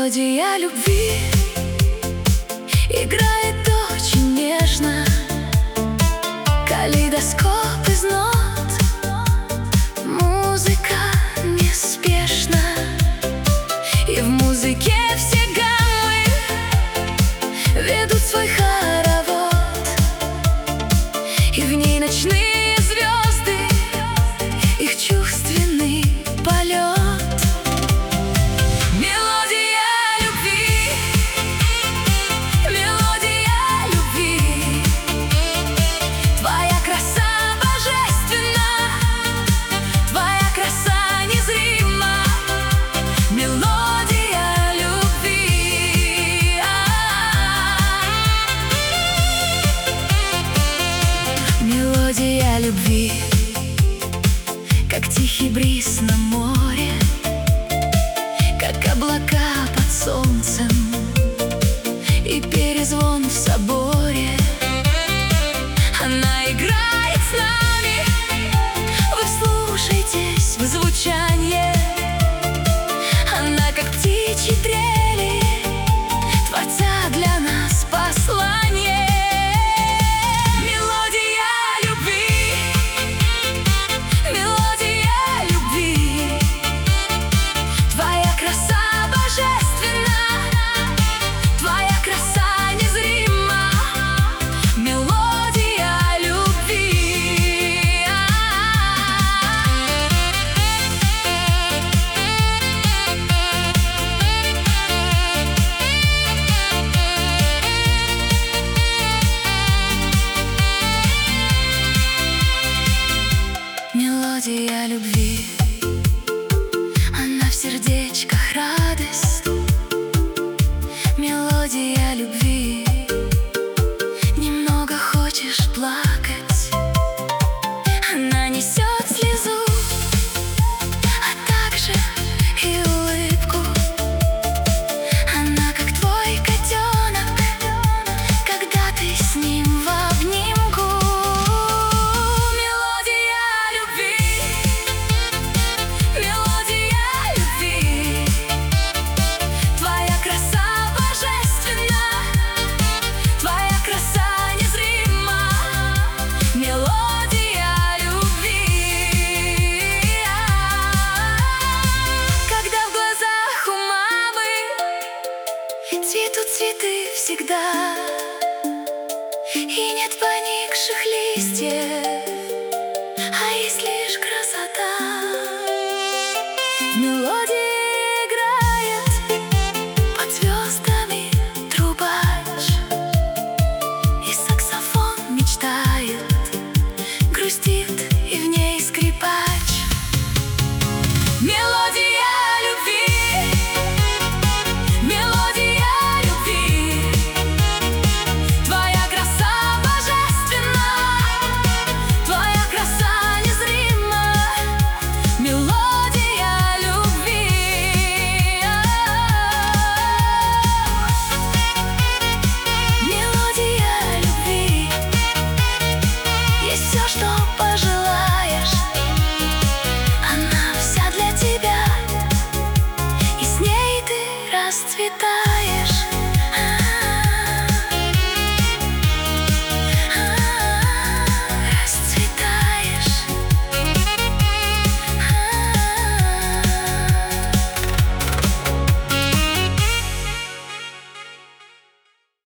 Мелодия любви играет очень нежно, калейдоскоп из нот, музыка неспешна, и в музыке все гаммы ведут свой хоровод, и в ней ночные звезды, их чувственный полет. Мелодия любви, как тихий бриз на море, как облака под солнцем и перезвон в соборе. Она играет с нами, вы вслушайтесь в звучание. Она, как птичьи трели, Творца для нас послание. Мелодия любви, она в сердечках радость. Мелодия любви, немного хочешь плакать. Она несет слезу, а также и улыбку. Она как твой котенок, когда ты с ним в обнимку. Цветут цветы всегда, и нет поникших листьев, а есть лишь красота. Мелодия играет под звездами трубач, и саксофон мечтает, грустит, и в ней скрипач. Мелодия расцветаешь.